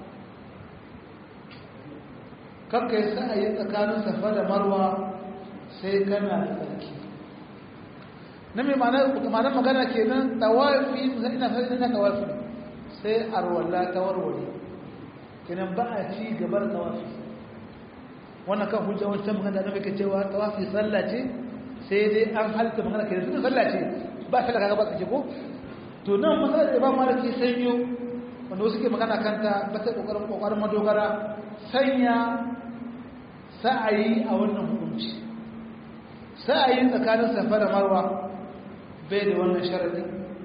كك يسعى يتكانو صفا والمروة سيكنا تركي نمي معنى مغانا كينا توافي إنا توافي سي أرولا تورولي كنا بقى شي قبل توافي wannan kan hujja wancan magana da nake cewa tawafi sallah ce sai dai an halitta magana ke da sallah ce ba sallah kaga ba kace ko to nan magana da Imam Maliki sanyo wanda wasu ke magana kanta ba ta kokarin madogara sanya sa'ayi a wannan hukunci sa'ayi tsakanin Safa da Marwa bai da wannan sharadi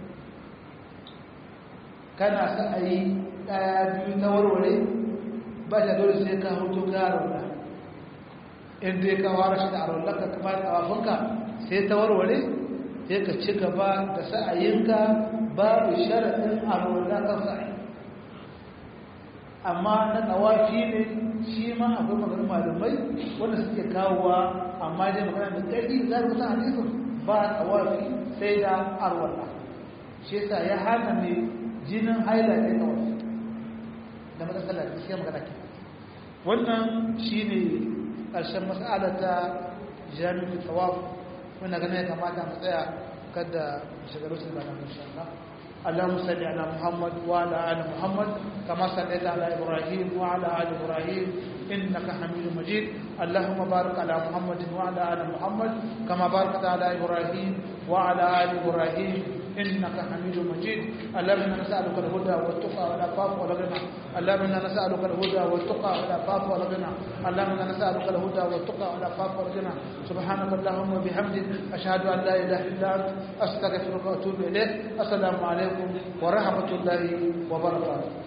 kana sa'ayi daya biyu na warware ba ta dole sai ka huto ka rauna inda ya kawara shi da arwallaka kuma da tawafinka sai ta warware sai ka ci gaba da sa'ayinka babu sharaɗin arwallaka sa'ayi amma na tawafi ne shi ma akwai maganin malumai wanda suke kawowa amma dai magana da ƙarfi za ka san hadisin ba tawafi sai da arwalla shi yasa ya hana mai jinin haila da tawafi da matsalar da suke magana ke wannan shine ƙarshen mas'alata jami'in tawaf wanda ganin ya kamata mu tsaya kada mu shiga rusul da nan insha Allah Allahumma salli ala Muhammad wa ala ali Muhammad كما صليت على إبراهيم وعلى آل إبراهيم إنك حميد مجيد اللهم بارك على محمد وعلى آل محمد كما باركت على إبراهيم وعلى آل إبراهيم إنك حميد مجيد اللهم إنا نسألك الهدى والتقى والعفاف والغنى اللهم إنا نسألك الهدى والتقى والعفاف والغنى اللهم إنا نسألك الهدى والتقى والعفاف والغنى سبحانك اللهم وبحمدك أشهد أن لا إله إلا أنت أستغفرك وأتوب إليك السلام عليكم ورحمة الله وبركاته